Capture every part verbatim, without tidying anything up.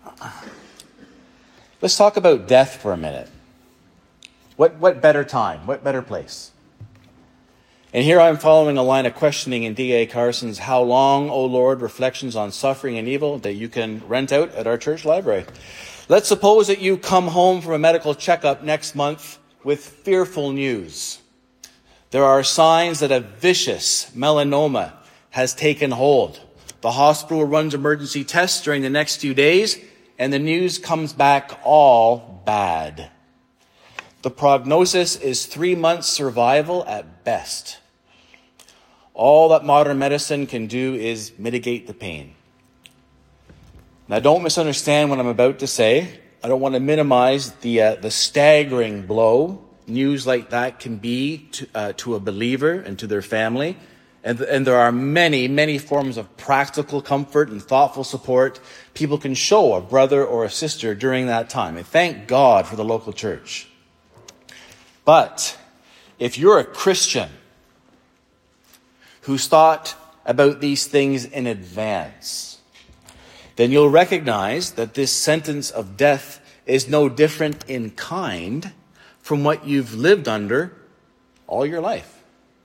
Let's talk about death for a minute. What, what better time? What better place? And here I'm following a line of questioning in D A Carson's How Long, O Lord? Reflections on Suffering and Evil that you can rent out at our church library. Let's suppose that you come home from a medical checkup next month with fearful news. There are signs that a vicious melanoma has taken hold. The hospital runs emergency tests during the next few days, and the news comes back all bad. The prognosis is three months survival at best. All that modern medicine can do is mitigate the pain. Now, don't misunderstand what I'm about to say. I don't want to minimize the uh, the staggering blow news like that can be to, uh, to a believer and to their family. And, and there are many, many forms of practical comfort and thoughtful support people can show a brother or a sister during that time. And thank God for the local church. But if you're a Christian who's thought about these things in advance, then you'll recognize that this sentence of death is no different in kind from what you've lived under all your life.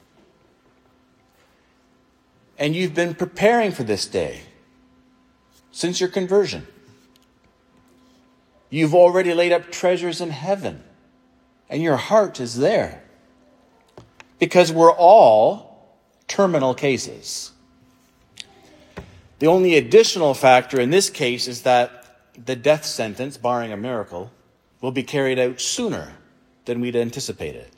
And you've been preparing for this day since your conversion. You've already laid up treasures in heaven, and your heart is there. Because we're all terminal cases. The only additional factor in this case is that the death sentence, barring a miracle, will be carried out sooner than we'd anticipated.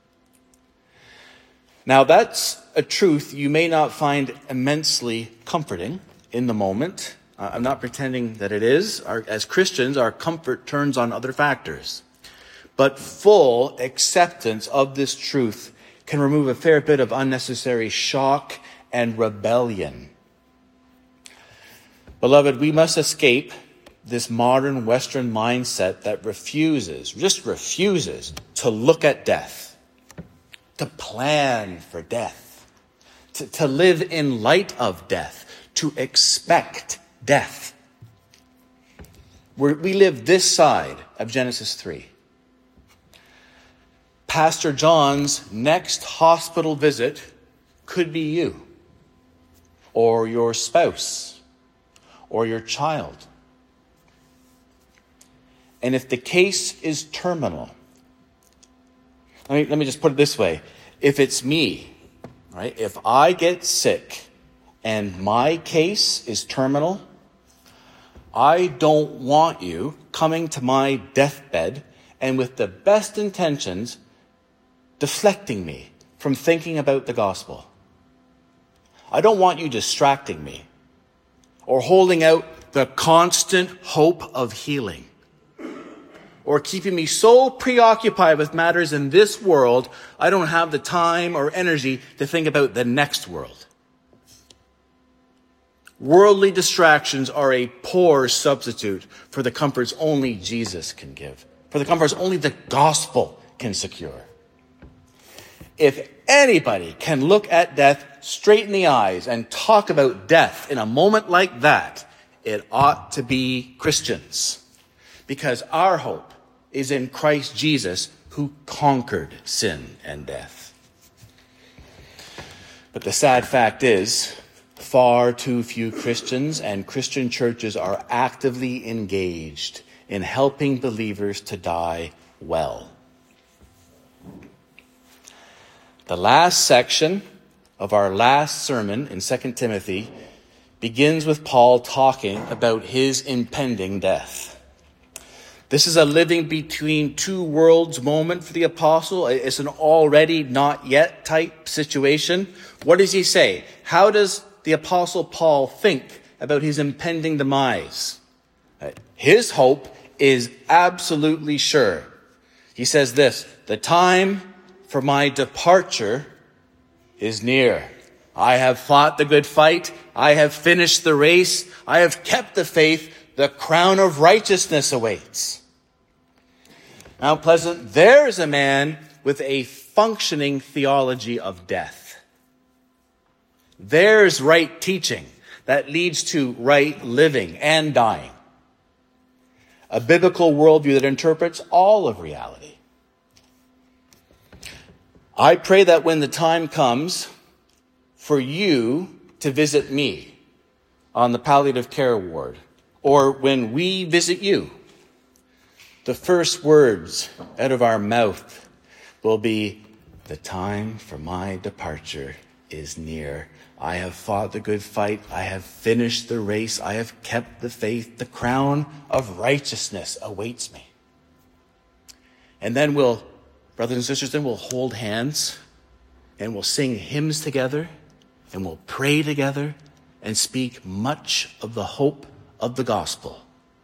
Now, that's a truth you may not find immensely comforting in the moment. Uh, I'm not pretending that it is. Our, as Christians, our comfort turns on other factors. But full acceptance of this truth can remove a fair bit of unnecessary shock and rebellion. Beloved, we must escape this modern Western mindset that refuses, just refuses, to look at death, to plan for death, to, to live in light of death, to expect death. We're, we live this side of Genesis three. Pastor John's next hospital visit could be you, or your spouse, or your child. And if the case is terminal, let me, let me just put it this way. If it's me, right? If I get sick and my case is terminal, I don't want you coming to my deathbed and with the best intentions deflecting me from thinking about the gospel. I don't want you distracting me or holding out the constant hope of healing, or keeping me so preoccupied with matters in this world, I don't have the time or energy to think about the next world. Worldly distractions are a poor substitute for the comforts only Jesus can give, for the comforts only the gospel can secure. If anybody can look at death straight in the eyes and talk about death in a moment like that, it ought to be Christians. Because our hope is in Christ Jesus, who conquered sin and death. But the sad fact is, far too few Christians and Christian churches are actively engaged in helping believers to die well. The last section of our last sermon in Second Timothy begins with Paul talking about his impending death. This is a living between two worlds moment for the apostle. It's an already not yet type situation. What does he say? How does the apostle Paul think about his impending demise? His hope is absolutely sure. He says this, the time for my departure is near. I have fought the good fight. I have finished the race. I have kept the faith. The crown of righteousness awaits. Now, Pleasant, there is a man with a functioning theology of death. There's right teaching that leads to right living and dying. a biblical worldview that interprets all of reality. I pray that when the time comes for you to visit me on the palliative care ward, or when we visit you, the first words out of our mouth will be, "The time for my departure is near. I have fought the good fight. I have finished the race. I have kept the faith. The crown of righteousness awaits me." And then we'll, brothers and sisters, then we'll hold hands and we'll sing hymns together and we'll pray together and speak much of the hope of the gospel.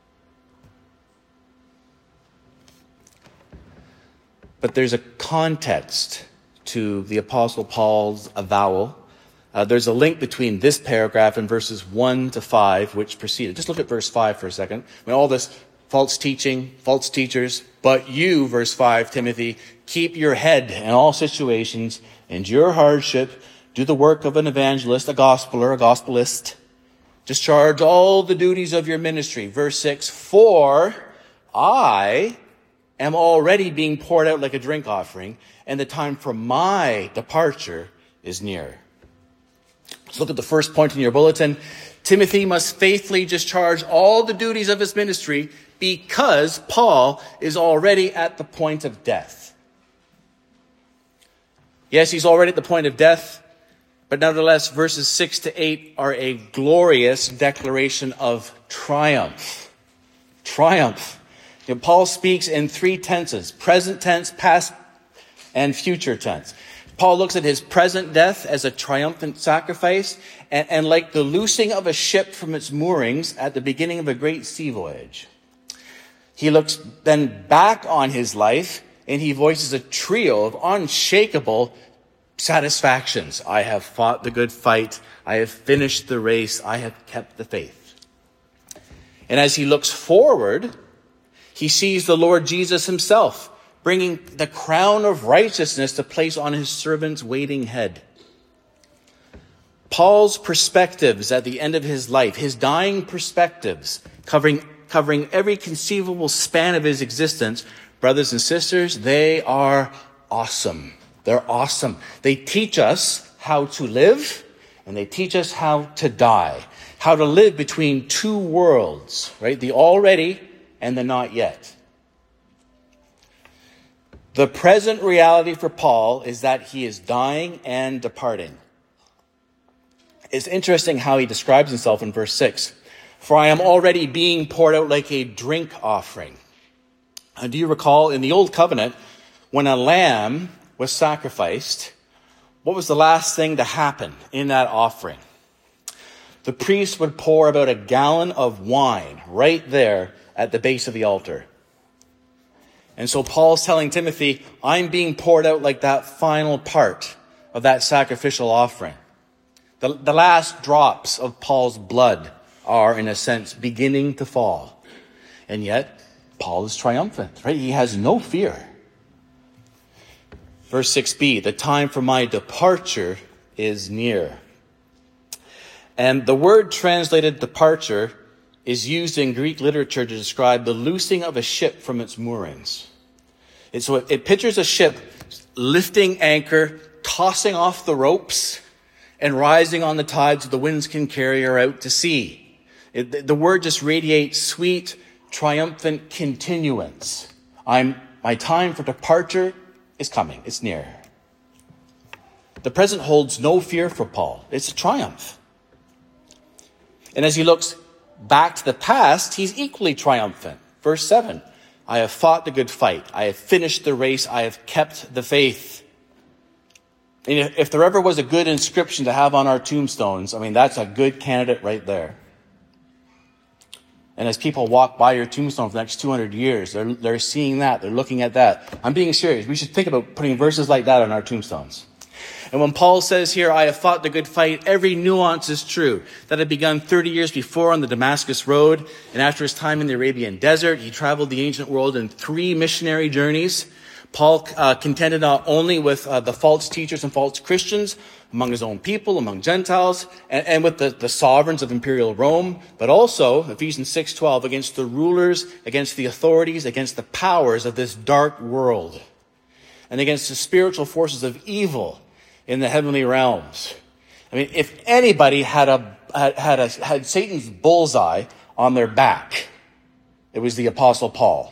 But there's a context to the Apostle Paul's avowal. Uh, there's a link between this paragraph and verses one to five, which preceded. Just look at verse five for a second. When all this false teaching, false teachers, but you, verse five, Timothy, keep your head in all situations, endure hardship, do the work of an evangelist, a gospeler, a gospelist. Discharge all the duties of your ministry. Verse six, for I am already being poured out like a drink offering, and the time for my departure is near. Let's look at the first point in your bulletin. Timothy must faithfully discharge all the duties of his ministry because Paul is already at the point of death. Yes, he's already at the point of death, but nevertheless, verses six to eight are a glorious declaration of triumph. Triumph. You know, Paul speaks in three tenses: present tense, past, and future tense. Paul looks at his present death as a triumphant sacrifice, and, and like the loosing of a ship from its moorings at the beginning of a great sea voyage. He looks then back on his life, and he voices a trio of unshakable satisfactions. I have fought the good fight. I have finished the race. I have kept the faith. And as he looks forward, he sees the Lord Jesus himself bringing the crown of righteousness to place on his servant's waiting head. Paul's perspectives at the end of his life, his dying perspectives, covering, covering every conceivable span of his existence, brothers and sisters, they are awesome. They're awesome. They teach us how to live, and they teach us how to die, how to live between two worlds, right? The already and the not yet. The present reality for Paul is that he is dying and departing. It's interesting how he describes himself in verse six. For I am already being poured out like a drink offering. And do you recall in the Old Covenant, when a lamb was sacrificed, what was the last thing to happen in that offering? The priest would pour about a gallon of wine right there at the base of the altar. And so Paul's telling Timothy, I'm being poured out like that final part of that sacrificial offering. The, the last drops of Paul's blood are, in a sense, beginning to fall. And yet, Paul is triumphant, right? He has no fear. Verse six b, the time for my departure is near. And the word translated departure is used in Greek literature to describe the loosing of a ship from its moorings. It, so it, it pictures a ship lifting anchor, tossing off the ropes, and rising on the tide so the winds can carry her out to sea. It, the word just radiates sweet, triumphant continuance. I'm, my time for departure is coming. It's near. The present holds no fear for Paul. It's a triumph. And as he looks back to the past, he's equally triumphant. Verse seven, I have fought the good fight. I have finished the race. I have kept the faith. And if there ever was a good inscription to have on our tombstones, I mean, that's a good candidate right there. And as people walk by your tombstone for the next two hundred years, they're, they're seeing that. They're looking at that. I'm being serious. We should think about putting verses like that on our tombstones. And when Paul says here, I have fought the good fight, every nuance is true. That had begun thirty years before on the Damascus Road. And after his time in the Arabian desert, he traveled the ancient world in three missionary journeys. Paul uh, contended not only with uh, the false teachers and false Christians among his own people, among Gentiles, and, and with the, the sovereigns of imperial Rome, but also, Ephesians six twelve, against the rulers, against the authorities, against the powers of this dark world, and against the spiritual forces of evil in the heavenly realms. I mean, if anybody had a had had, a, had Satan's bullseye on their back, it was the Apostle Paul.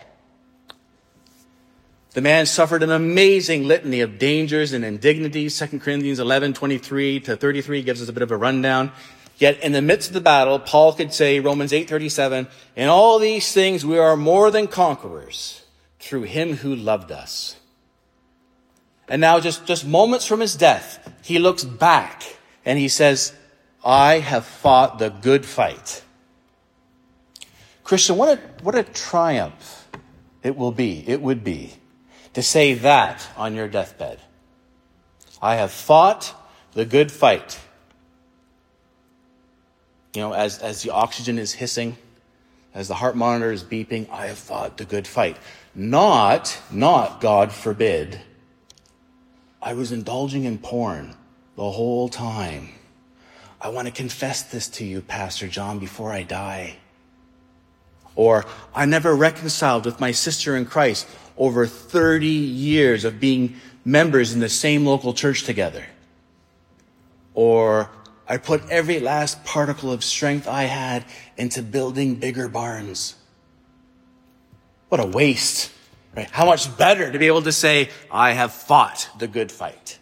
The man suffered an amazing litany of dangers and indignities. Second Corinthians eleven twenty-three to thirty-three gives us a bit of a rundown. Yet in the midst of the battle, Paul could say, Romans eight thirty-seven, in all these things we are more than conquerors through him who loved us. And now just, just moments from his death, he looks back and he says, I have fought the good fight. Christian, what a, what a triumph it will be, it would be, to say that on your deathbed. I have fought the good fight. You know, as, as the oxygen is hissing, as the heart monitor is beeping, I have fought the good fight. Not, not, God forbid, I was indulging in porn the whole time. I want to confess this to you, Pastor John, before I die. Or, I never reconciled with my sister in Christ over thirty years of being members in the same local church together. Or, I put every last particle of strength I had into building bigger barns. What a waste, right? How much better to be able to say, I have fought the good fight.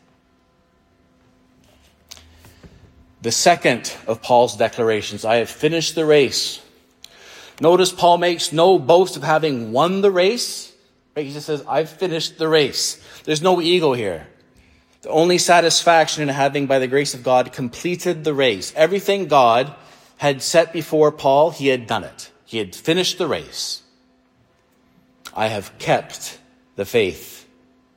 The second of Paul's declarations, I have finished the race. Notice Paul makes no boast of having won the race. He just says, I've finished the race. There's no ego here. The only satisfaction in having, by the grace of God, completed the race. Everything God had set before Paul, he had done it. He had finished the race. I have kept the faith.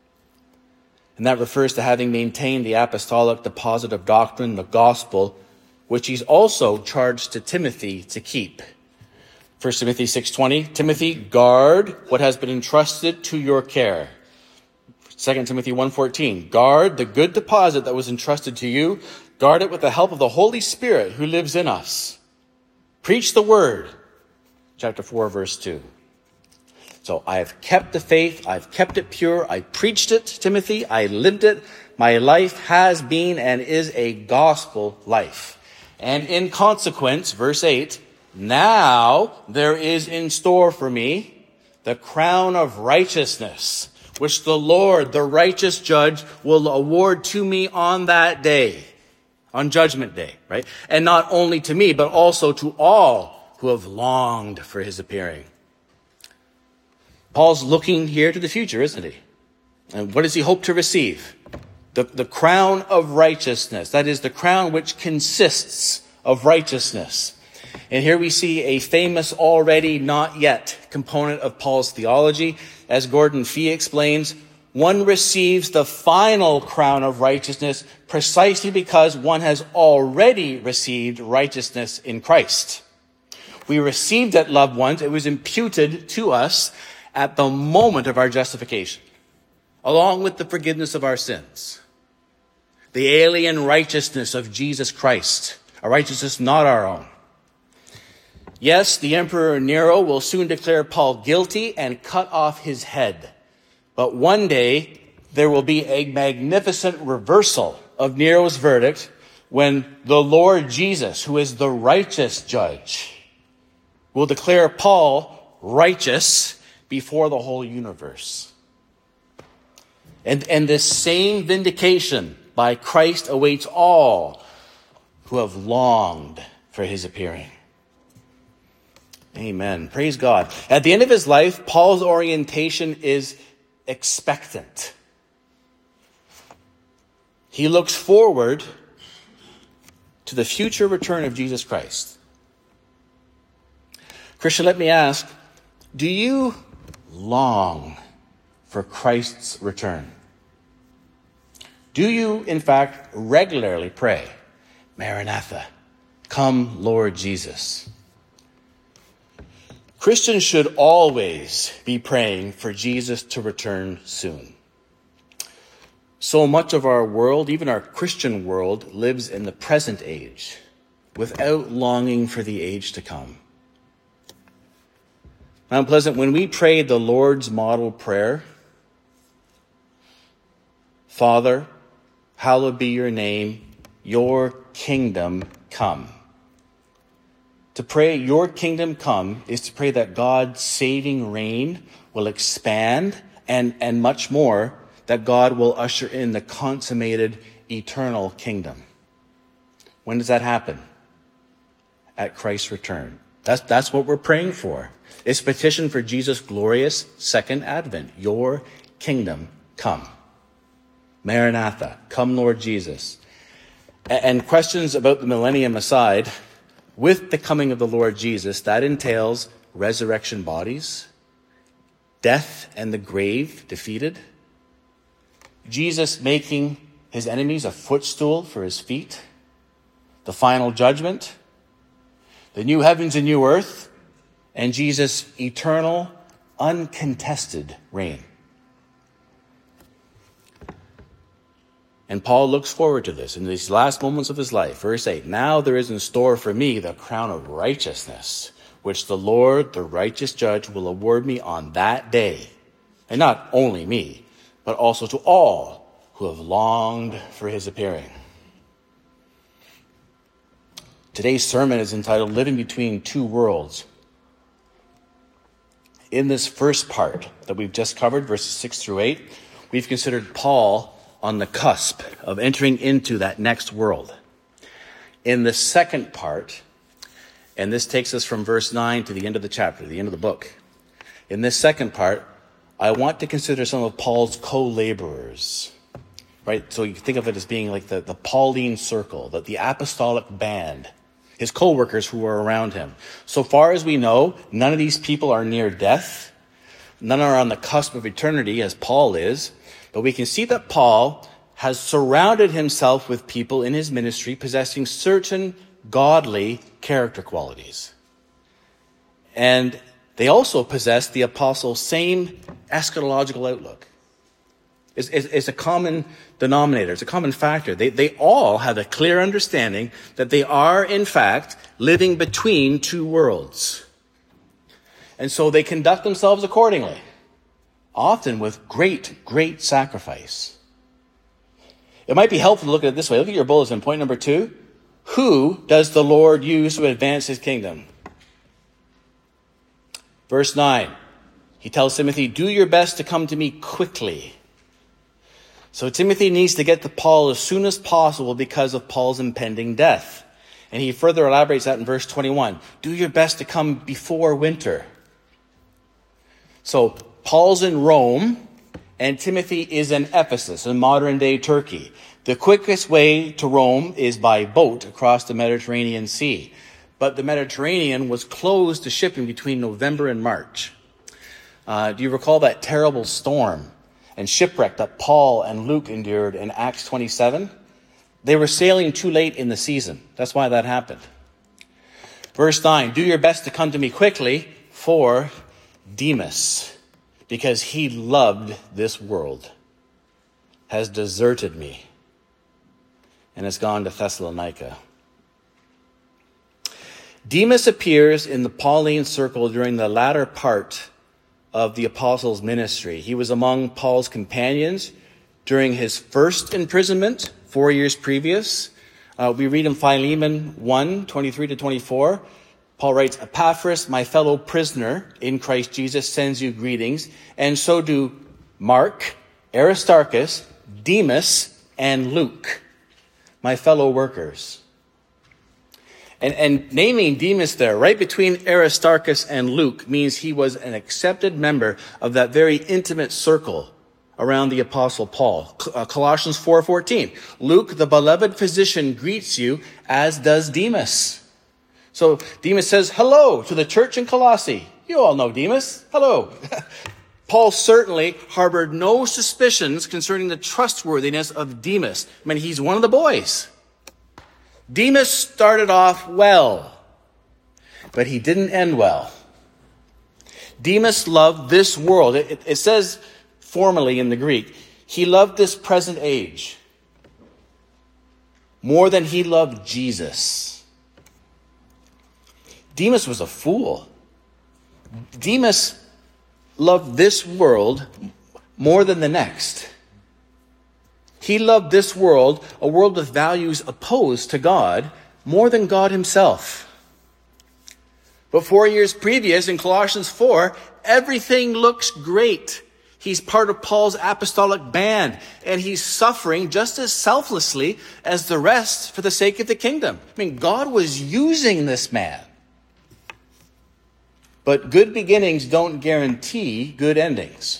And that refers to having maintained the apostolic deposit of doctrine, the gospel, which he's also charged to Timothy to keep. First Timothy six twenty, Timothy, guard what has been entrusted to your care. Second Timothy one fourteen, guard the good deposit that was entrusted to you. Guard it with the help of the Holy Spirit who lives in us. Preach the word. Chapter four, verse two. So I have kept the faith. I've kept it pure. I preached it, Timothy. I lived it. My life has been and is a gospel life. And in consequence, verse eight, now there is in store for me the crown of righteousness, which the Lord, the righteous judge, will award to me on that day, on judgment day, right? And not only to me, but also to all who have longed for his appearing. Paul's looking here to the future, isn't he? And what does he hope to receive? The, the crown of righteousness. That is the crown which consists of righteousness. And here we see a famous already not yet component of Paul's theology. As Gordon Fee explains, one receives the final crown of righteousness precisely because one has already received righteousness in Christ. We received it, loved ones. It was imputed to us at the moment of our justification, along with the forgiveness of our sins. The alien righteousness of Jesus Christ, a righteousness not our own. Yes, the Emperor Nero will soon declare Paul guilty and cut off his head. But one day, there will be a magnificent reversal of Nero's verdict when the Lord Jesus, who is the righteous judge, will declare Paul righteous before the whole universe. And, and this same vindication by Christ awaits all who have longed for his appearing. Amen. Praise God. At the end of his life, Paul's orientation is expectant. He looks forward to the future return of Jesus Christ. Christian, let me ask, do you long for Christ's return? Do you, in fact, regularly pray, Maranatha, come, Lord Jesus? Christians should always be praying for Jesus to return soon. So much of our world, even our Christian world, lives in the present age without longing for the age to come. Mount Pleasant, when we pray the Lord's model prayer, Father, hallowed be your name, your kingdom come. To pray your kingdom come is to pray that God's saving reign will expand and, and much more, that God will usher in the consummated eternal kingdom. When does that happen? At Christ's return. That's, that's what we're praying for. It's a petition for Jesus' glorious second advent. Your kingdom come. Maranatha, come Lord Jesus. And questions about the millennium aside, with the coming of the Lord Jesus, that entails resurrection bodies, death and the grave defeated, Jesus making his enemies a footstool for his feet, the final judgment, the new heavens and new earth, and Jesus' eternal, uncontested reign. And Paul looks forward to this in these last moments of his life. Verse eight, now there is in store for me the crown of righteousness, which the Lord, the righteous judge, will award me on that day. And not only me, but also to all who have longed for his appearing. Today's sermon is entitled Living Between Two Worlds. In this first part that we've just covered, verses six through eight, we've considered Paul on the cusp of entering into that next world. In the second part, and this takes us from verse nine to the end of the chapter, the end of the book. In this second part, I want to consider some of Paul's co-laborers, right? So you think of it as being like the, the Pauline circle, the, the apostolic band, his co-workers who are around him. So far as we know, none of these people are near death. None are on the cusp of eternity as Paul is. But we can see that Paul has surrounded himself with people in his ministry possessing certain godly character qualities. And they also possess the apostle's same eschatological outlook. It's, it's, it's a common denominator. It's a common factor. They, they all have a clear understanding that they are, in fact, living between two worlds. And so they conduct themselves accordingly, often with great, great sacrifice. It might be helpful to look at it this way. Look at your bulletin. Point number two. Who does the Lord use to advance his kingdom? Verse nine. He tells Timothy, do your best to come to me quickly. So Timothy needs to get to Paul as soon as possible because of Paul's impending death. And he further elaborates that in verse twenty-one. Do your best to come before winter. So Paul's in Rome, and Timothy is in Ephesus, in modern-day Turkey. The quickest way to Rome is by boat across the Mediterranean Sea. But the Mediterranean was closed to shipping between November and March. Uh, do you recall that terrible storm and shipwreck that Paul and Luke endured in Acts twenty-seven? They were sailing too late in the season. That's why that happened. Verse nine, do your best to come to me quickly, for Demas, because he loved this world, has deserted me and has gone to Thessalonica. Demas appears in the Pauline circle during the latter part of the apostles' ministry. He was among Paul's companions during his first imprisonment, four years previous. Uh, we read in Philemon one, twenty-three to twenty-four. Paul writes, Epaphras, my fellow prisoner in Christ Jesus, sends you greetings, and so do Mark, Aristarchus, Demas, and Luke, my fellow workers. And, and naming Demas there, right between Aristarchus and Luke, means he was an accepted member of that very intimate circle around the Apostle Paul. Colossians four fourteen. Luke, the beloved physician, greets you, as does Demas. So Demas says hello to the church in Colossae. You all know Demas. Hello. Paul certainly harbored no suspicions concerning the trustworthiness of Demas. I mean, he's one of the boys. Demas started off well, but he didn't end well. Demas loved this world. It, it, it says formally in the Greek, he loved this present age more than he loved Jesus. Demas was a fool. Demas loved this world more than the next. He loved this world, a world with values opposed to God, more than God himself. But four years previous, in Colossians four, everything looks great. He's part of Paul's apostolic band, and he's suffering just as selflessly as the rest for the sake of the kingdom. I mean, God was using this man. But good beginnings don't guarantee good endings.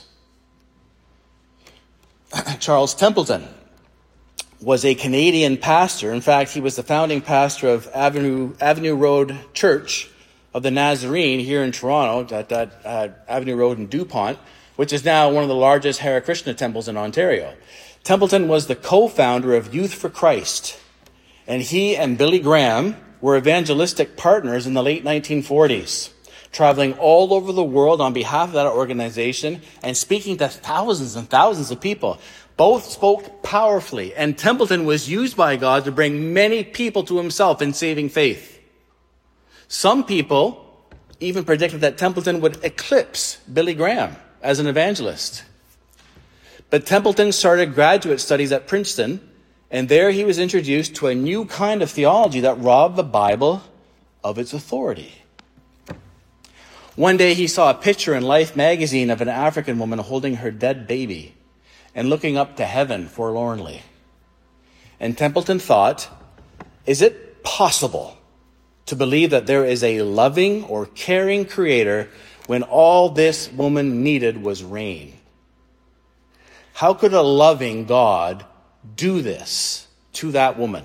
Charles Templeton was a Canadian pastor. In fact, he was the founding pastor of Avenue, Avenue Road Church of the Nazarene here in Toronto, at, at uh, Avenue Road in DuPont, which is now one of the largest Hare Krishna temples in Ontario. Templeton was the co-founder of Youth for Christ, and he and Billy Graham were evangelistic partners in the late nineteen forties, traveling all over the world on behalf of that organization and speaking to thousands and thousands of people. Both spoke powerfully, and Templeton was used by God to bring many people to himself in saving faith. Some people even predicted that Templeton would eclipse Billy Graham as an evangelist. But Templeton started graduate studies at Princeton, and there he was introduced to a new kind of theology that robbed the Bible of its authority. One day he saw a picture in Life magazine of an African woman holding her dead baby and looking up to heaven forlornly. And Templeton thought, is it possible to believe that there is a loving or caring creator when all this woman needed was rain? How could a loving God do this to that woman?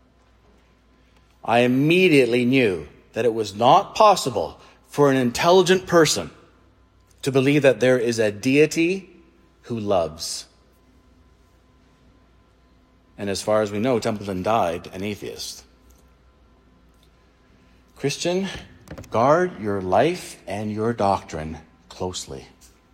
I immediately knew that it was not possible for an intelligent person to believe that there is a deity who loves. And as far as we know, Templeton died an atheist. Christian, guard your life and your doctrine closely.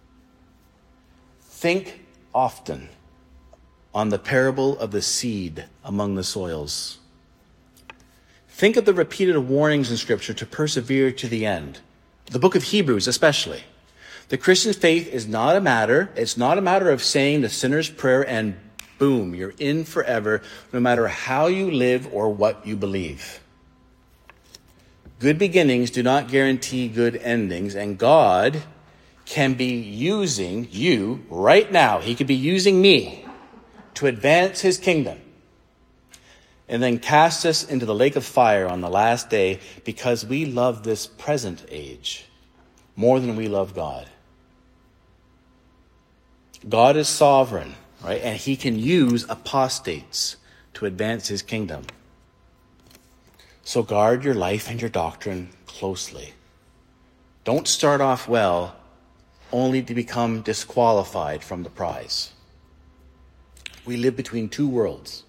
Think often on the parable of the seed among the soils. Think of the repeated warnings in Scripture to persevere to the end. The book of Hebrews especially. The Christian faith is not a matter, it's not a matter of saying the sinner's prayer and boom, you're in forever, no matter how you live or what you believe. Good beginnings do not guarantee good endings, and God can be using you right now. He could be using me to advance his kingdom and then cast us into the lake of fire on the last day because we love this present age more than we love God. God is sovereign, right? And he can use apostates to advance his kingdom. So guard your life and your doctrine closely. Don't start off well only to become disqualified from the prize. We live between two worlds.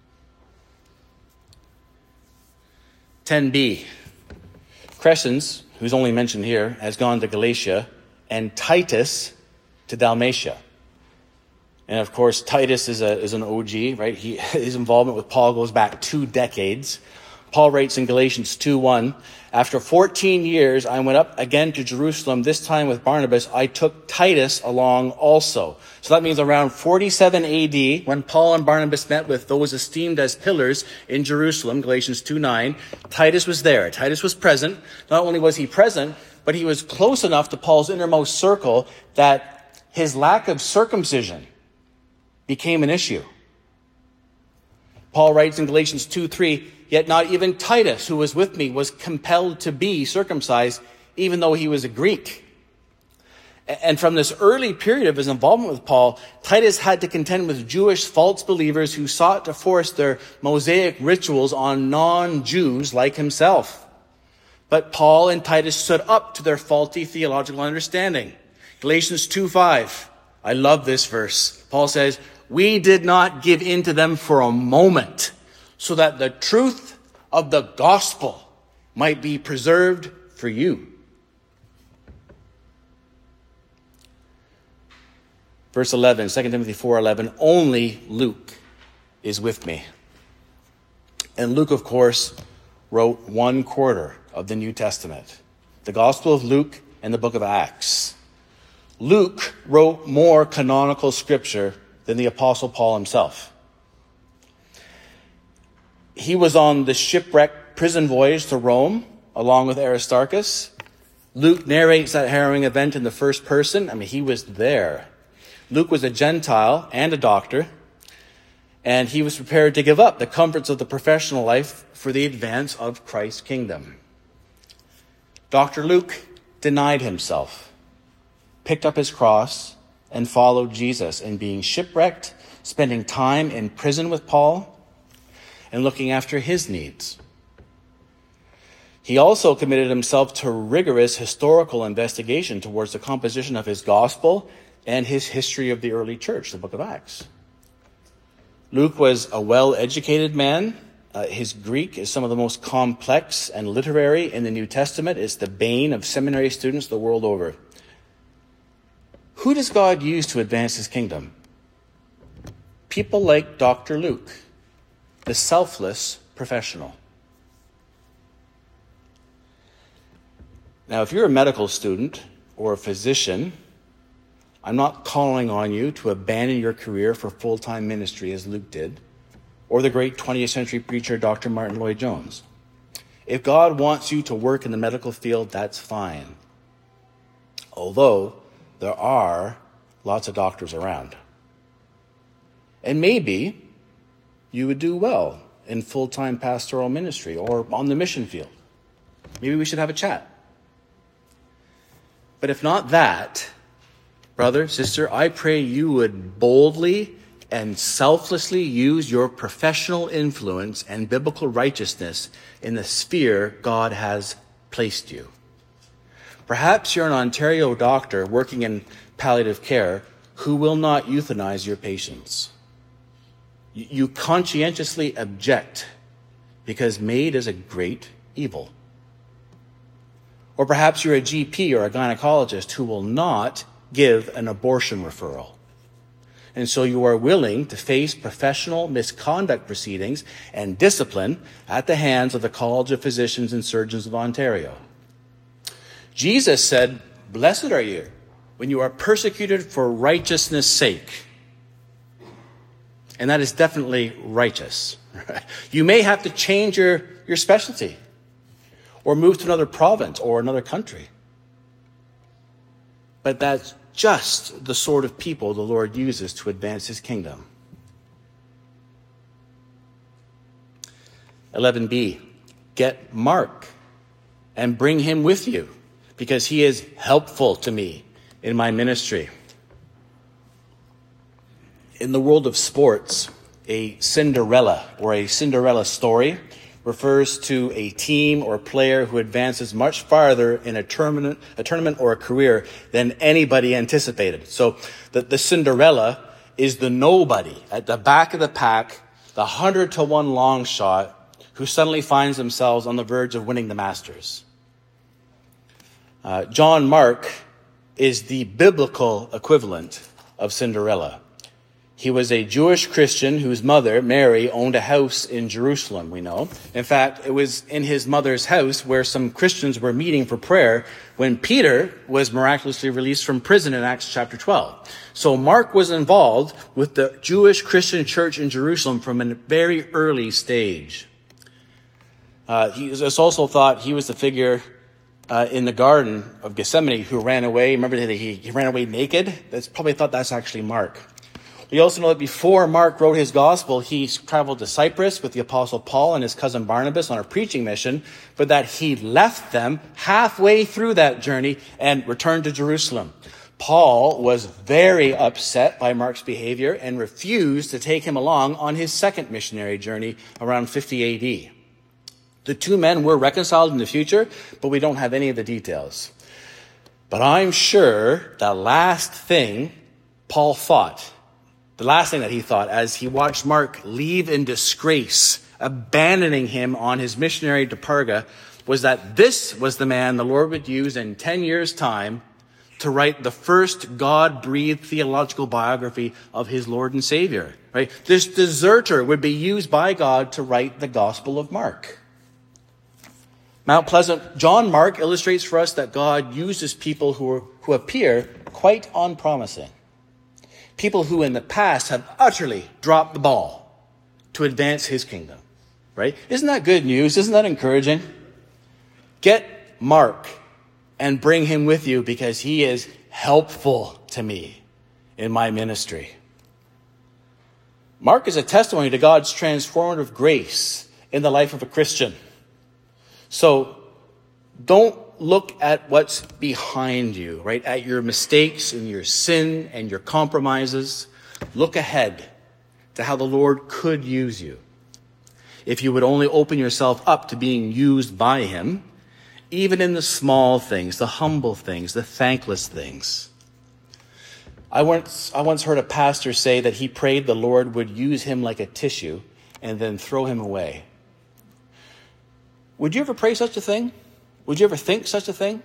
ten b. Crescens, who's only mentioned here, has gone to Galatia, and Titus to Dalmatia. And of course, Titus is a is an O G, right? He, his involvement with Paul goes back two decades. Paul writes in Galatians two one, after fourteen years, I went up again to Jerusalem, this time with Barnabas. I took Titus along also. So that means around forty-seven A D, when Paul and Barnabas met with those esteemed as pillars in Jerusalem, Galatians two nine, Titus was there. Titus was present. Not only was he present, but he was close enough to Paul's innermost circle that his lack of circumcision became an issue. Paul writes in Galatians two three, yet not even Titus, who was with me, was compelled to be circumcised, even though he was a Greek. And from this early period of his involvement with Paul, Titus had to contend with Jewish false believers who sought to force their Mosaic rituals on non-Jews like himself. But Paul and Titus stood up to their faulty theological understanding. Galatians two five. I love this verse. Paul says, we did not give in to them for a moment, so that the truth of the gospel might be preserved for you. Verse eleven, Second Timothy four eleven, only Luke is with me. And Luke, of course, wrote one quarter of the New Testament. The Gospel of Luke and the book of Acts. Luke wrote more canonical scripture than the Apostle Paul himself. He was on the shipwreck prison voyage to Rome, along with Aristarchus. Luke narrates that harrowing event in the first person. I mean, he was there. Luke was a Gentile and a doctor, and he was prepared to give up the comforts of the professional life for the advance of Christ's kingdom. Doctor Luke denied himself, picked up his cross, and followed Jesus in being shipwrecked, spending time in prison with Paul, and looking after his needs. He also committed himself to rigorous historical investigation towards the composition of his gospel and his history of the early church, the book of Acts. Luke was a well-educated man. Uh, his Greek is some of the most complex and literary in the New Testament. It's the bane of seminary students the world over. Who does God use to advance his kingdom? People like Doctor Luke, the selfless professional. Now, if you're a medical student or a physician, I'm not calling on you to abandon your career for full-time ministry as Luke did, or the great twentieth century preacher Doctor Martin Lloyd-Jones. If God wants you to work in the medical field, that's fine. Although there are lots of doctors around. And maybe you would do well in full-time pastoral ministry or on the mission field. Maybe we should have a chat. But if not that, brother, sister, I pray you would boldly and selflessly use your professional influence and biblical righteousness in the sphere God has placed you. Perhaps you're an Ontario doctor working in palliative care who will not euthanize your patients. You conscientiously object because MAID is a great evil. Or perhaps you're a G P or a gynecologist who will not give an abortion referral. And so you are willing to face professional misconduct proceedings and discipline at the hands of the College of Physicians and Surgeons of Ontario. Jesus said, "Blessed are you when you are persecuted for righteousness' sake." And that is definitely righteous. You may have to change your, your specialty or move to another province or another country. But that's just the sort of people the Lord uses to advance his kingdom. eleven b, get Mark and bring him with you because he is helpful to me in my ministry. In the world of sports, a Cinderella or a Cinderella story refers to a team or player who advances much farther in a tournament, a tournament or a career than anybody anticipated. So the, the Cinderella is the nobody at the back of the pack, the hundred to one long shot who suddenly finds themselves on the verge of winning the Masters. Uh, John Mark is the biblical equivalent of Cinderella. He was a Jewish Christian whose mother, Mary, owned a house in Jerusalem, we know. In fact, it was in his mother's house where some Christians were meeting for prayer when Peter was miraculously released from prison in Acts chapter twelve. So Mark was involved with the Jewish Christian church in Jerusalem from a very early stage. Uh, he was also thought he was the figure uh, in the Garden of Gethsemane who ran away. Remember that he, he ran away naked? That's probably thought that's actually Mark. We also know that before Mark wrote his gospel, he traveled to Cyprus with the Apostle Paul and his cousin Barnabas on a preaching mission, but that he left them halfway through that journey and returned to Jerusalem. Paul was very upset by Mark's behavior and refused to take him along on his second missionary journey around fifty A D. The two men were reconciled in the future, but we don't have any of the details. But I'm sure the last thing Paul thought The last thing that he thought as he watched Mark leave in disgrace, abandoning him on his missionary to Perga, was that this was the man the Lord would use in ten years' time to write the first God-breathed theological biography of his Lord and Savior, right? This deserter would be used by God to write the Gospel of Mark. Mount Pleasant, John Mark illustrates for us that God uses people who, are, who appear quite unpromising. People who in the past have utterly dropped the ball to advance his kingdom, right? Isn't that good news? Isn't that encouraging? Get Mark and bring him with you because he is helpful to me in my ministry. Mark is a testimony to God's transformative grace in the life of a Christian. So don't look at what's behind you, right? At your mistakes and your sin and your compromises. Look ahead to how the Lord could use you. If you would only open yourself up to being used by him, even in the small things, the humble things, the thankless things. I once, I once heard a pastor say that he prayed the Lord would use him like a tissue and then throw him away. Would you ever pray such a thing? Would you ever think such a thing?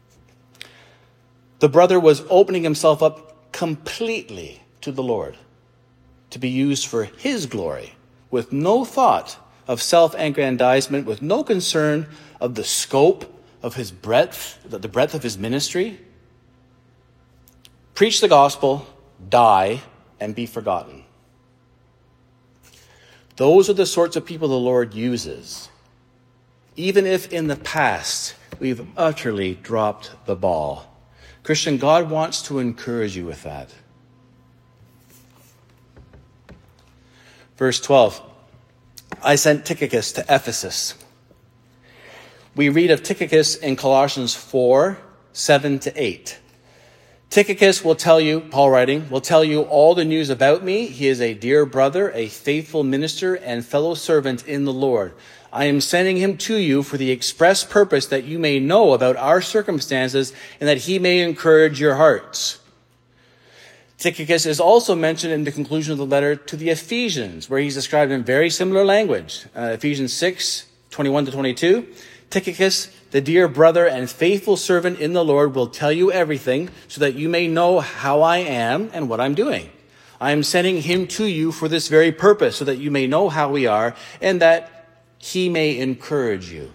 The brother was opening himself up completely to the Lord to be used for his glory, with no thought of self-aggrandizement, with no concern of the scope of his breadth, the breadth of his ministry. Preach the gospel, die, and be forgotten. Those are the sorts of people the Lord uses, even if in the past we've utterly dropped the ball. Christian, God wants to encourage you with that. Verse twelve, I sent Tychicus to Ephesus. We read of Tychicus in Colossians four, seven to eight. Tychicus will tell you, Paul writing, will tell you all the news about me. He is a dear brother, a faithful minister, and fellow servant in the Lord. I am sending him to you for the express purpose that you may know about our circumstances and that he may encourage your hearts. Tychicus is also mentioned in the conclusion of the letter to the Ephesians, where he's described in very similar language. Uh, Ephesians six, twenty-one to twenty-two. Tychicus, the dear brother and faithful servant in the Lord, will tell you everything so that you may know how I am and what I'm doing. I am sending him to you for this very purpose, so that you may know how we are and that he may encourage you.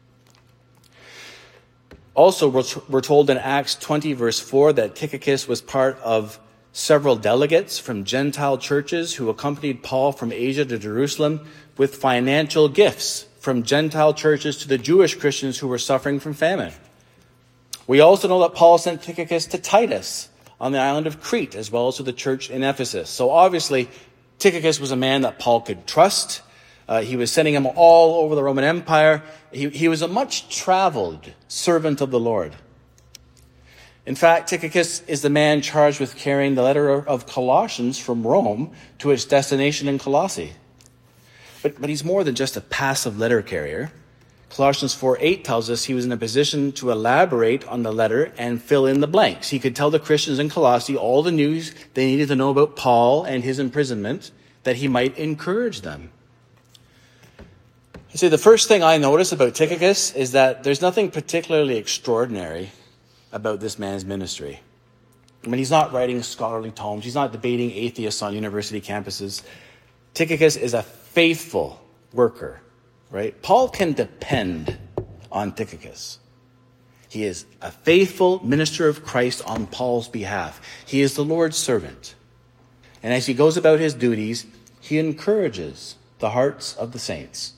Also, we're told in Acts twenty, verse four, that Tychicus was part of several delegates from Gentile churches who accompanied Paul from Asia to Jerusalem with financial gifts from Gentile churches to the Jewish Christians who were suffering from famine. We also know that Paul sent Tychicus to Titus on the island of Crete, as well as to the church in Ephesus. So obviously, Tychicus was a man that Paul could trust. Uh, he was sending him all over the Roman Empire. He, he was a much-traveled servant of the Lord. In fact, Tychicus is the man charged with carrying the letter of Colossians from Rome to its destination in Colossae. But, but he's more than just a passive letter carrier. Colossians four eight tells us he was in a position to elaborate on the letter and fill in the blanks. He could tell the Christians in Colossae all the news they needed to know about Paul and his imprisonment, that he might encourage them. You see, the first thing I notice about Tychicus is that there's nothing particularly extraordinary about this man's ministry. I mean, he's not writing scholarly tomes. He's not debating atheists on university campuses. Tychicus is a faithful worker, right? Paul can depend on Tychicus. He is a faithful minister of Christ on Paul's behalf. He is the Lord's servant. And as he goes about his duties, he encourages the hearts of the saints.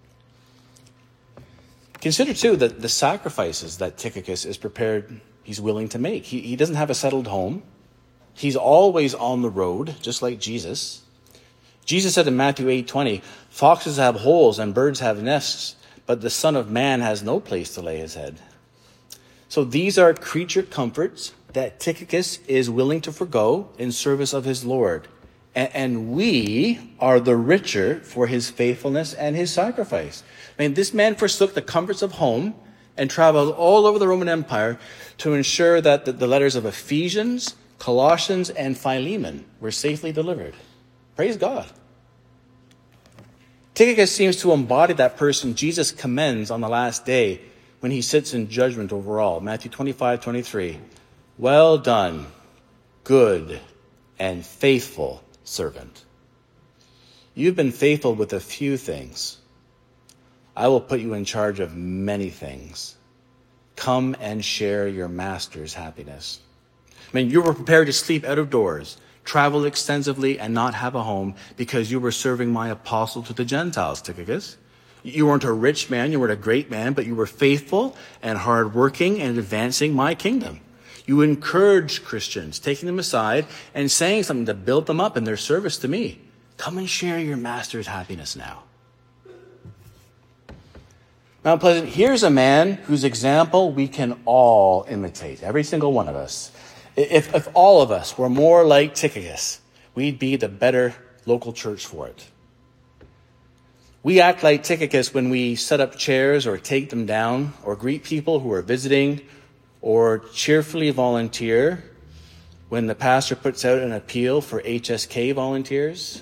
Consider, too, that the sacrifices that Tychicus is prepared, he's willing to make. He, he doesn't have a settled home. He's always on the road, just like Jesus. Jesus said in Matthew eight twenty, foxes have holes and birds have nests, but the Son of Man has no place to lay his head. So these are creature comforts that Tychicus is willing to forgo in service of his Lord. And we are the richer for his faithfulness and his sacrifice. I mean, this man forsook the comforts of home and traveled all over the Roman Empire to ensure that the letters of Ephesians, Colossians, and Philemon were safely delivered. Praise God. Tychicus seems to embody that person Jesus commends on the last day when he sits in judgment over all. Matthew twenty-five twenty-three. Well done, good and faithful servant. You've been faithful with a few things. I will put you in charge of many things. Come and share your master's happiness. I mean, you were prepared to sleep out of doors, travel extensively, and not have a home because you were serving my apostle to the Gentiles, Tychicus. You weren't a rich man, you weren't a great man, but you were faithful and hardworking and advancing my kingdom. You encouraged Christians, taking them aside and saying something to build them up in their service to me. Come and share your master's happiness now. Mount Pleasant, here's a man whose example we can all imitate, every single one of us. If, if all of us were more like Tychicus, we'd be the better local church for it. We act like Tychicus when we set up chairs or take them down or greet people who are visiting or cheerfully volunteer when the pastor puts out an appeal for H S K volunteers,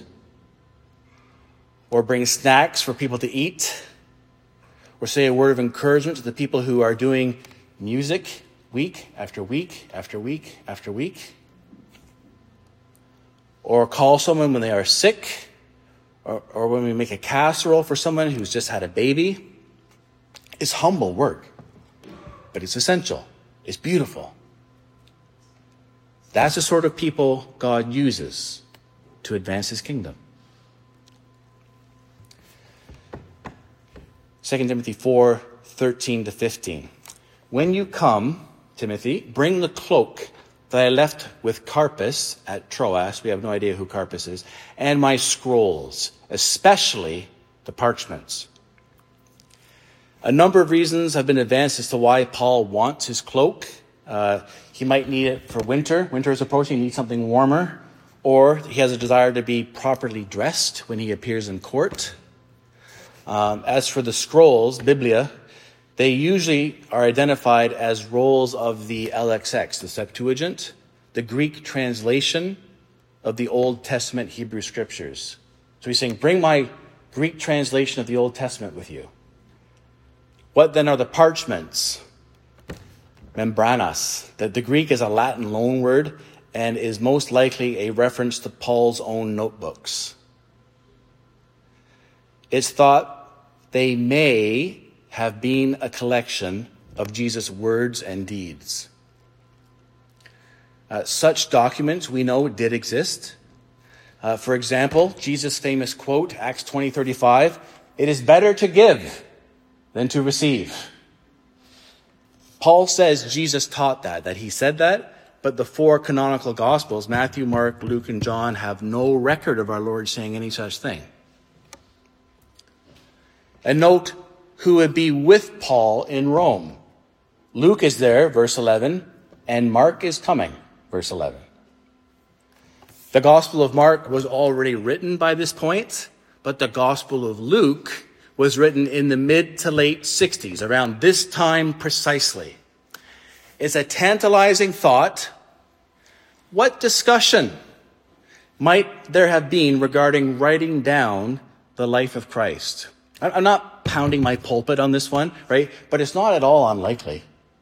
or bring snacks for people to eat, or say a word of encouragement to the people who are doing music week after week after week after week, or call someone when they are sick, or, or when we make a casserole for someone who's just had a baby. It's humble work, but it's essential. It's beautiful. That's the sort of people God uses to advance his kingdom. Second Timothy four, thirteen to fifteen. When you come, Timothy, bring the cloak that I left with Carpus at Troas. We have no idea who Carpus is. And my scrolls, especially the parchments. A number of reasons have been advanced as to why Paul wants his cloak. Uh, he might need it for winter. Winter is approaching. He needs something warmer. Or he has a desire to be properly dressed when he appears in court. Um, as for the scrolls, Biblia, they usually are identified as rolls of the L X X, the Septuagint, the Greek translation of the Old Testament Hebrew Scriptures. So he's saying, bring my Greek translation of the Old Testament with you. What then are the parchments? Membranas. The, the Greek is a Latin loanword and is most likely a reference to Paul's own notebooks. It's thought they may have been a collection of Jesus' words and deeds. Uh, such documents, we know, did exist. Uh, for example, Jesus' famous quote, Acts twenty thirty-five, "It is better to give than to receive." Paul says Jesus taught that, that he said that, but the four canonical Gospels, Matthew, Mark, Luke, and John, have no record of our Lord saying any such thing. And note who would be with Paul in Rome. Luke is there, verse eleven, and Mark is coming, verse eleven. The Gospel of Mark was already written by this point, but the Gospel of Luke was written in the mid to late sixties, around this time precisely. It's a tantalizing thought. What discussion might there have been regarding writing down the life of Christ? I'm not pounding my pulpit on this one, right? But it's not at all unlikely.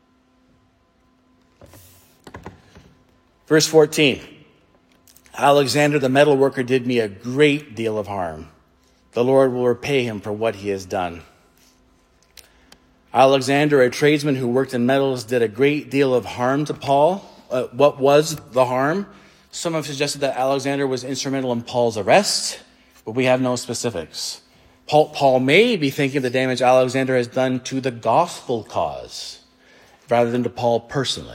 Verse fourteen. Alexander the metalworker did me a great deal of harm. The Lord will repay him for what he has done. Alexander, a tradesman who worked in metals, did a great deal of harm to Paul. Uh, what was the harm? Some have suggested that Alexander was instrumental in Paul's arrest, but we have no specifics. Paul, Paul may be thinking of the damage Alexander has done to the gospel cause, rather than to Paul personally.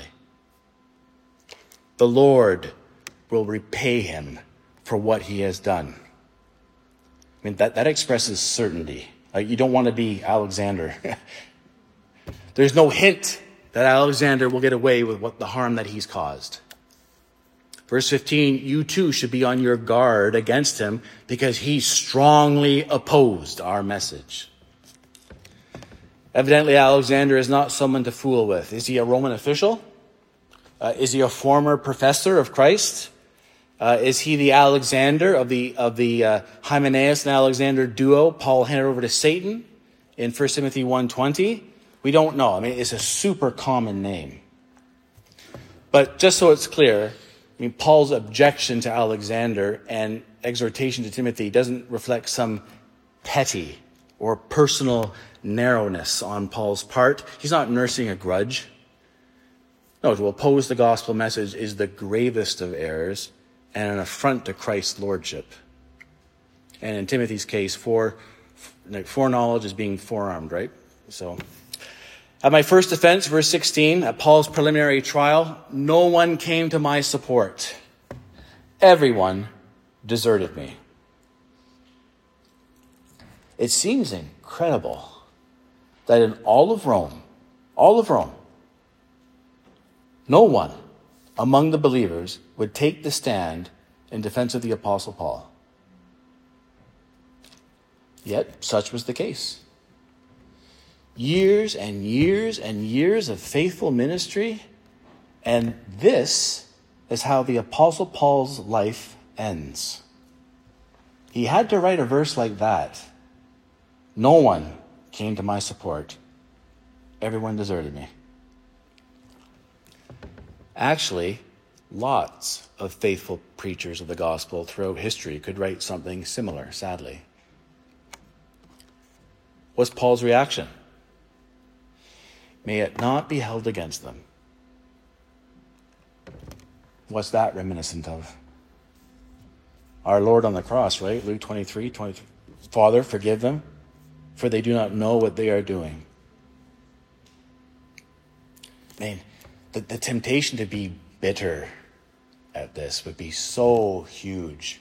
The Lord will repay him for what he has done. I mean, that, that expresses certainty. Uh, you don't want to be Alexander. There's no hint that Alexander will get away with what the harm that he's caused. Verse fifteen, you too should be on your guard against him because he strongly opposed our message. Evidently, Alexander is not someone to fool with. Is he a Roman official? Uh, is he a former professor of Christ? Uh, is he the Alexander of the of the uh, Hymenaeus and Alexander duo Paul handed over to Satan in First Timothy one twenty? We don't know. I mean, it's a super common name. But just so it's clear, I mean, Paul's objection to Alexander and exhortation to Timothy doesn't reflect some petty or personal narrowness on Paul's part. He's not nursing a grudge. No, to oppose the gospel message is the gravest of errors and an affront to Christ's lordship. And in Timothy's case, fore, foreknowledge is being forearmed, right? So, at my first offense, verse sixteen, at Paul's preliminary trial, no one came to my support. Everyone deserted me. It seems incredible that in all of Rome, all of Rome, no one among the believers would take the stand in defense of the Apostle Paul. Yet, such was the case. Years and years and years of faithful ministry, and this is how the Apostle Paul's life ends. He had to write a verse like that. No one came to my support. Everyone deserted me. Actually, lots of faithful preachers of the gospel throughout history could write something similar, sadly. What's Paul's reaction? May it not be held against them. What's that reminiscent of? Our Lord on the cross, right? Luke twenty-three, twenty-three. Father, forgive them, for they do not know what they are doing. Man, the, the temptation to be bitter at this would be so huge.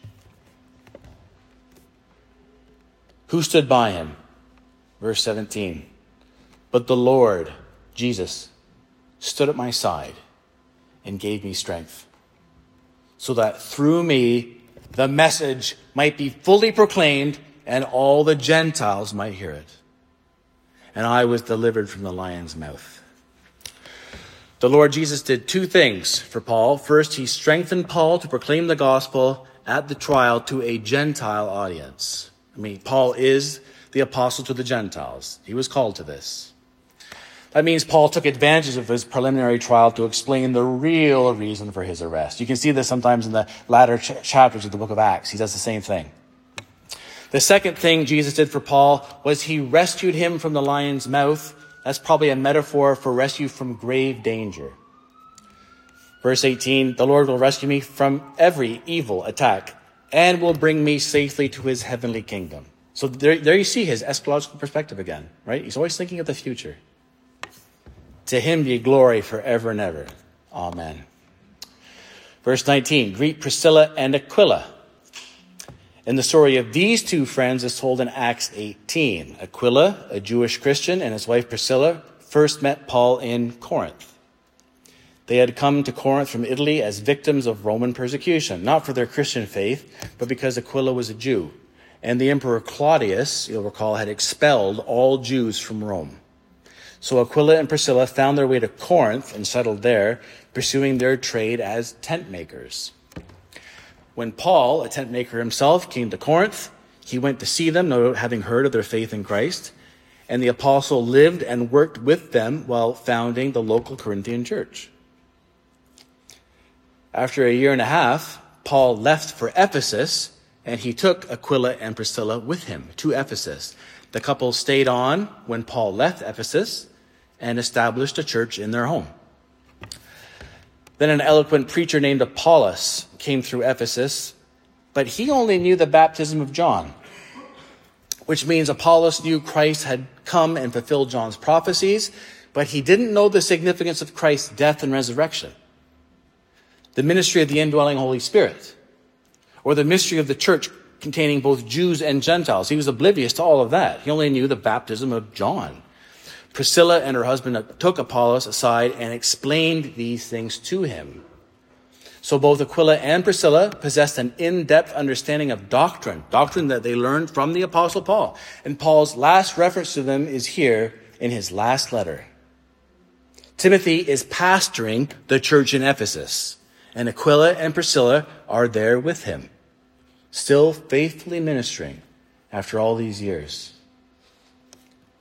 Who stood by him? Verse seventeen. But the Lord, Jesus, stood at my side and gave me strength, so that through me the message might be fully proclaimed and all the Gentiles might hear it. And I was delivered from the lion's mouth. The Lord Jesus did two things for Paul. First, he strengthened Paul to proclaim the gospel at the trial to a Gentile audience. I mean, Paul is the apostle to the Gentiles. He was called to this. That means Paul took advantage of his preliminary trial to explain the real reason for his arrest. You can see this sometimes in the latter ch- chapters of the book of Acts. He does the same thing. The second thing Jesus did for Paul was he rescued him from the lion's mouth. That's probably a metaphor for rescue from grave danger. Verse eighteen, the Lord will rescue me from every evil attack and will bring me safely to his heavenly kingdom. So there, there you see his eschatological perspective again, right? He's always thinking of the future. To him be glory forever and ever. Amen. Verse nineteen, greet Priscilla and Aquila. And the story of these two friends is told in Acts eighteen. Aquila, a Jewish Christian, and his wife Priscilla first met Paul in Corinth. They had come to Corinth from Italy as victims of Roman persecution, not for their Christian faith, but because Aquila was a Jew. And the Emperor Claudius, you'll recall, had expelled all Jews from Rome. So Aquila and Priscilla found their way to Corinth and settled there, pursuing their trade as tent makers. When Paul, a tent maker himself, came to Corinth, he went to see them, no doubt having heard of their faith in Christ, and the apostle lived and worked with them while founding the local Corinthian church. After a year and a half, Paul left for Ephesus, and he took Aquila and Priscilla with him to Ephesus. The couple stayed on when Paul left Ephesus and established a church in their home. Then an eloquent preacher named Apollos came through Ephesus, but he only knew the baptism of John, which means Apollos knew Christ had come and fulfilled John's prophecies, but he didn't know the significance of Christ's death and resurrection, the ministry of the indwelling Holy Spirit, or the mystery of the church containing both Jews and Gentiles. He was oblivious to all of that. He only knew the baptism of John. Priscilla and her husband took Apollos aside and explained these things to him. So both Aquila and Priscilla possessed an in-depth understanding of doctrine, doctrine that they learned from the Apostle Paul. And Paul's last reference to them is here in his last letter. Timothy is pastoring the church in Ephesus, and Aquila and Priscilla are there with him, still faithfully ministering after all these years.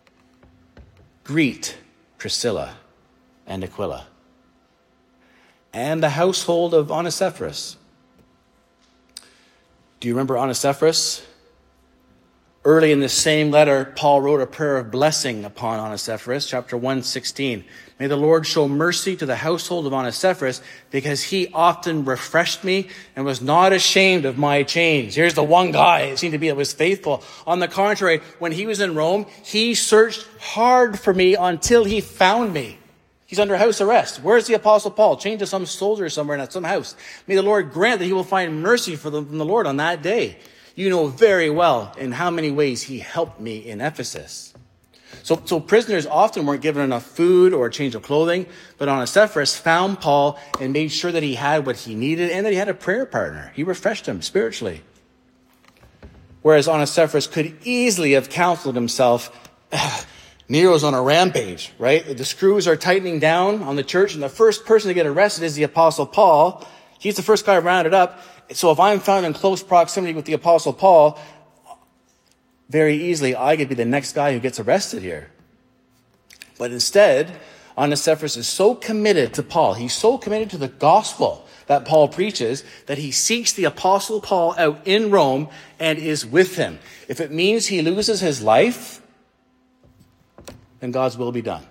Greet Priscilla and Aquila. and the household of Onesiphorus. Do you remember Onesiphorus? Early in the same letter, Paul wrote a prayer of blessing upon Onesiphorus, chapter one sixteen. May the Lord show mercy to the household of Onesiphorus, because he often refreshed me and was not ashamed of my chains. Here's the one guy it seemed to be that was faithful. On the contrary, when he was in Rome, he searched hard for me until he found me. He's under house arrest. Where's the Apostle Paul? Chained to some soldier somewhere in some house. May the Lord grant that he will find mercy for the, from the Lord on that day. You know very well in how many ways he helped me in Ephesus. So, so prisoners often weren't given enough food or a change of clothing, but Onesiphorus found Paul and made sure that he had what he needed and that he had a prayer partner. He refreshed him spiritually. Whereas Onesiphorus could easily have counseled himself, Nero's on a rampage, right? The screws are tightening down on the church, and the first person to get arrested is the Apostle Paul. He's the first guy rounded up. So if I'm found in close proximity with the Apostle Paul, very easily I could be the next guy who gets arrested here. But instead, Onesiphorus is so committed to Paul, he's so committed to the gospel that Paul preaches, that he seeks the Apostle Paul out in Rome and is with him. If it means he loses his life, then God's will be done.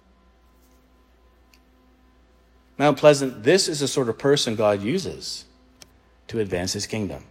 Mount Pleasant, this is the sort of person God uses to advance his kingdom.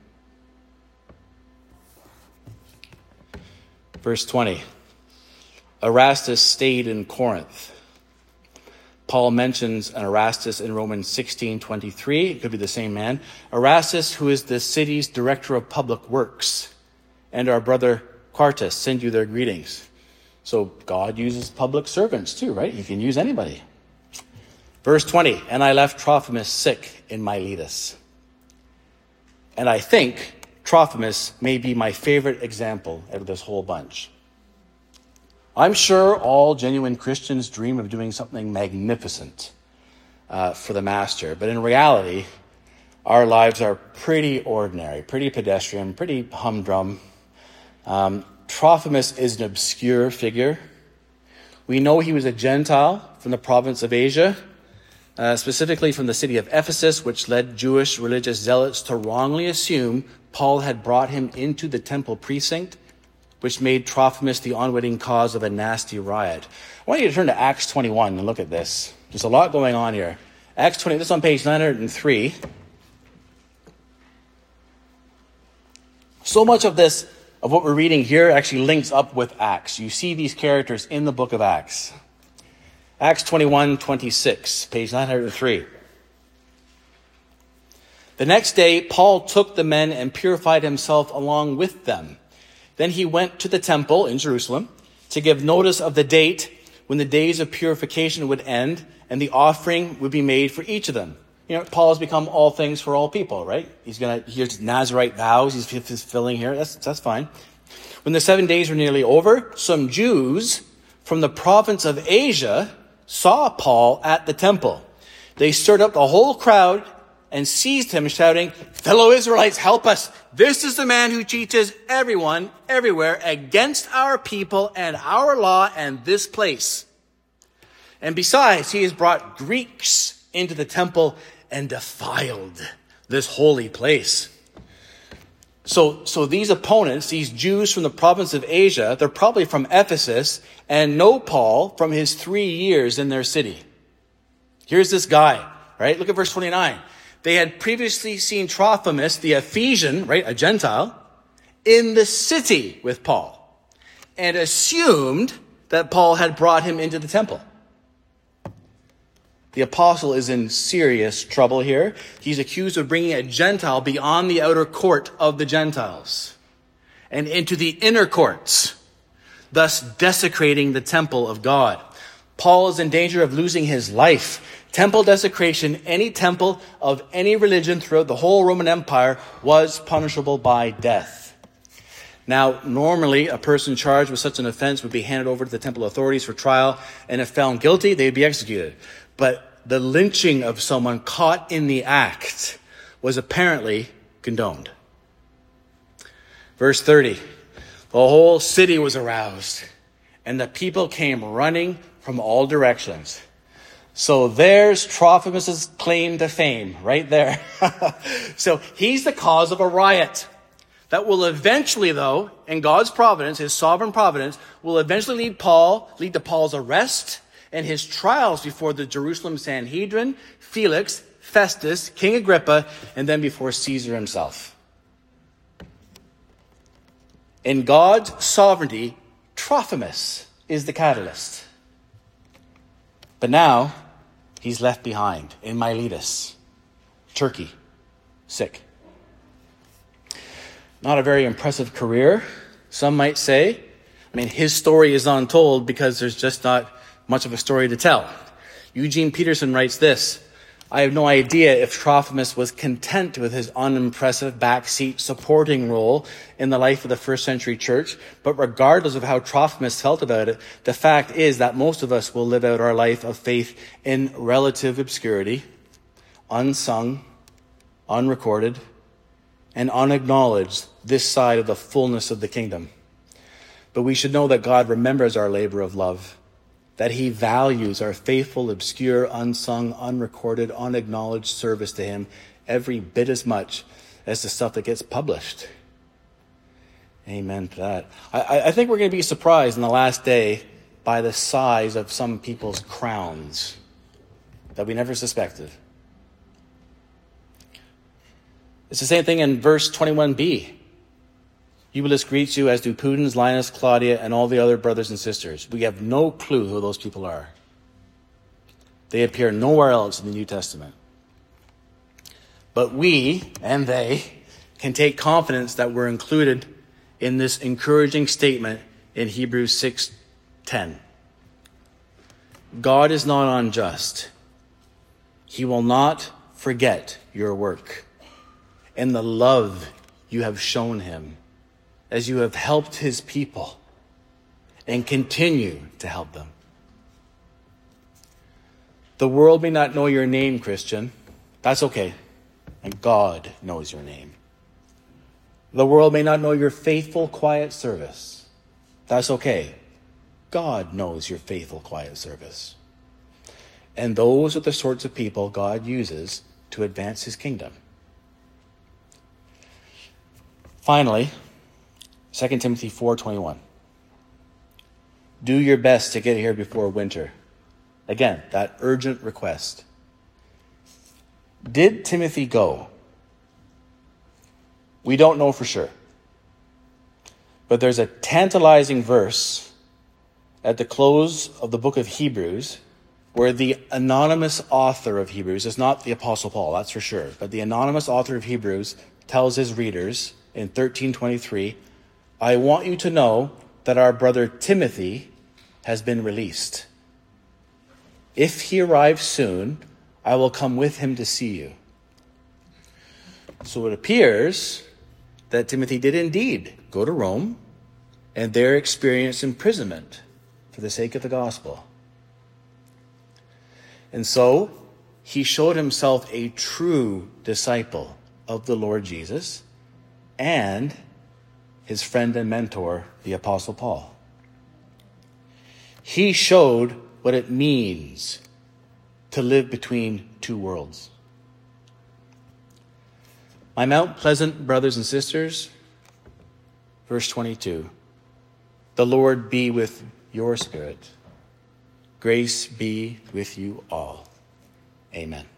Verse twenty, Erastus stayed in Corinth. Paul mentions an Erastus in Romans sixteen twenty-three. It could be the same man. Erastus, who is the city's director of public works, and our brother Quartus send you their greetings. So God uses public servants too, right? He can use anybody. Verse twenty, and I left Trophimus sick in Miletus. And I think Trophimus may be my favorite example out of this whole bunch. I'm sure all genuine Christians dream of doing something magnificent uh, for the Master. But in reality, our lives are pretty ordinary, pretty pedestrian, pretty humdrum. Um, Trophimus is an obscure figure. We know he was a Gentile from the province of Asia, uh, specifically from the city of Ephesus, which led Jewish religious zealots to wrongly assume Paul had brought him into the temple precinct, which made Trophimus the unwitting cause of a nasty riot. I want you to turn to Acts twenty-one and look at this. There's a lot going on here. Acts twenty, this is on page nine hundred three. So much of this, of what we're reading here, actually links up with Acts. You see these characters in the book of Acts. Acts twenty-one twenty-six, page nine hundred three. The next day, Paul took the men and purified himself along with them. Then he went to the temple in Jerusalem to give notice of the date when the days of purification would end and the offering would be made for each of them. You know, Paul has become all things for all people, right? He's going to, here's Nazirite vows he's fulfilling here. That's, that's fine. When the seven days were nearly over, some Jews from the province of Asia saw Paul at the temple. They stirred up the whole crowd and seized him, shouting, "Fellow Israelites, help us. This is the man who teaches everyone, everywhere, against our people and our law and this place. And besides, he has brought Greeks into the temple and defiled this holy place." So, so these opponents, these Jews from the province of Asia, they're probably from Ephesus and know Paul from his three years in their city. Here's this guy, right? Look at verse twenty-nine. They had previously seen Trophimus, the Ephesian, right, a Gentile, in the city with Paul, and assumed that Paul had brought him into the temple. The apostle is in serious trouble here. He's accused of bringing a Gentile beyond the outer court of the Gentiles and into the inner courts, thus desecrating the temple of God. Paul is in danger of losing his life. Temple desecration, any temple of any religion throughout the whole Roman Empire, was punishable by death. Now, normally, a person charged with such an offense would be handed over to the temple authorities for trial, and if found guilty, they'd be executed. But the lynching of someone caught in the act was apparently condoned. Verse thirty, the whole city was aroused, and the people came running from all directions. So there's Trophimus' claim to fame right there. So he's the cause of a riot that will eventually, though, in God's providence, his sovereign providence, will eventually lead Paul, lead to Paul's arrest and his trials before the Jerusalem Sanhedrin, Felix, Festus, King Agrippa, and then before Caesar himself. In God's sovereignty, Trophimus is the catalyst. But now, he's left behind in Miletus, Turkey, sick. Not a very impressive career, some might say. I mean, his story is untold because there's just not much of a story to tell. Eugene Peterson writes this: I have no idea if Trophimus was content with his unimpressive backseat supporting role in the life of the first century church, but regardless of how Trophimus felt about it, the fact is that most of us will live out our life of faith in relative obscurity, unsung, unrecorded, and unacknowledged this side of the fullness of the kingdom. But we should know that God remembers our labor of love, that he values our faithful, obscure, unsung, unrecorded, unacknowledged service to him every bit as much as the stuff that gets published. Amen to that. I, I think we're going to be surprised in the last day by the size of some people's crowns that we never suspected. It's the same thing in verse twenty-one b. Eubulus greets you, as do Pudens, Linus, Claudia, and all the other brothers and sisters. We have no clue who those people are. They appear nowhere else in the New Testament. But we, and they, can take confidence that we're included in this encouraging statement in Hebrews six ten. God is not unjust. He will not forget your work and the love you have shown him as you have helped his people and continue to help them. The world may not know your name, Christian. That's okay. And God knows your name. The world may not know your faithful, quiet service. That's okay. God knows your faithful, quiet service. And those are the sorts of people God uses to advance his kingdom. Finally, Second Timothy four twenty-one. Do your best to get here before winter. Again, that urgent request. Did Timothy go? We don't know for sure. But there's a tantalizing verse at the close of the book of Hebrews where the anonymous author of Hebrews is not the Apostle Paul, that's for sure, but the anonymous author of Hebrews tells his readers in thirteen twenty-three, I want you to know that our brother Timothy has been released. If he arrives soon, I will come with him to see you. So it appears that Timothy did indeed go to Rome and there experience imprisonment for the sake of the gospel. And so he showed himself a true disciple of the Lord Jesus and his friend and mentor, the Apostle Paul. He showed what it means to live between two worlds. My Mount Pleasant brothers and sisters, verse twenty-two, the Lord be with your spirit. Grace be with you all. Amen.